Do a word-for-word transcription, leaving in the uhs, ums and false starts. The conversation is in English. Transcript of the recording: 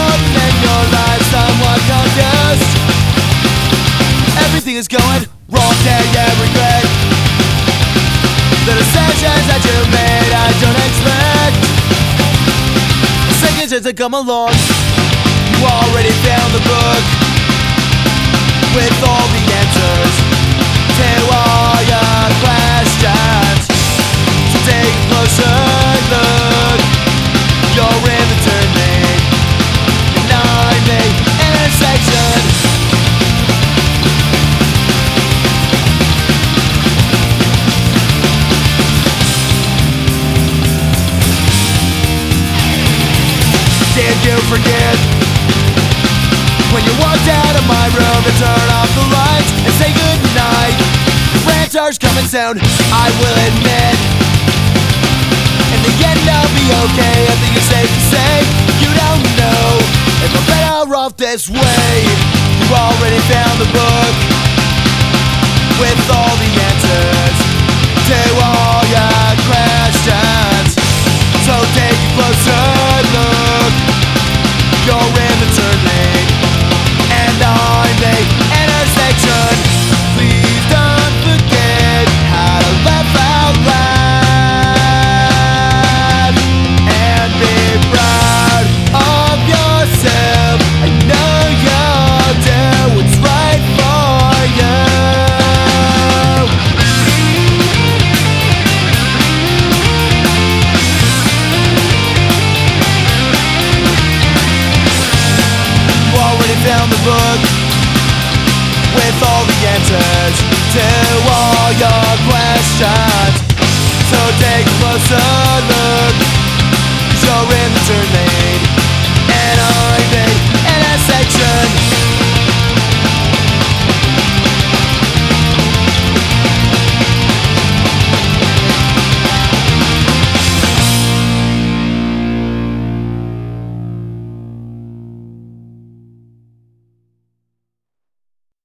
uncertain and your life somewhat confused. Everything is going wrong, there you regret the decisions that you made. I don't expect a second chance to come along. You already found the book with all the answers to all your questions. So take a closer look. You're in the turn lane, nine lane intersection. Did you forget when you walked out of my room to turn off the lights and say goodnight? Friends are coming soon, I will admit. In the end I'll be okay. I think it's safe to say you don't know if I'm better off this way. You already found the book with all the answers to all your questions. So take a closer look. You're in the turn lane and I'm the intersection. Please don't forget how to laugh out loud and be proud of yourself. I know you'll do what's right for you. You already found the book with all the answers to all your questions.